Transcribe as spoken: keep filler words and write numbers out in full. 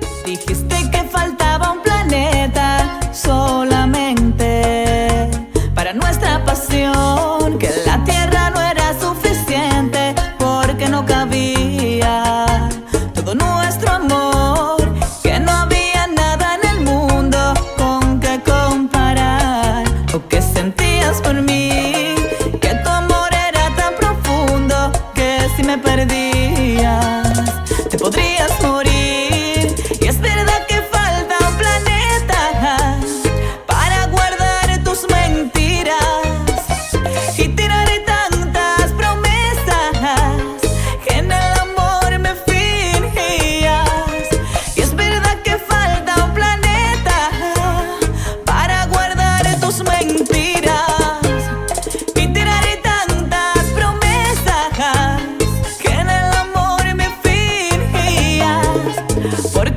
Dijiste que faltaba un planeta solamente para nuestra pasión, que la tierra no era suficiente porque no cabía todo nuestro amor, que no había nada en el mundo con que comparar lo que sentías por mí, que tu amor era tan profundo que si me perdías te podrías morir. Y es verdad que falta un planeta para guardar tus mentiras y tiraré tantas promesas que en el amor me fingías. Y es verdad que falta un planeta para guardar tus mentiras y tiraré tantas promesas que en el amor me fingías. Porque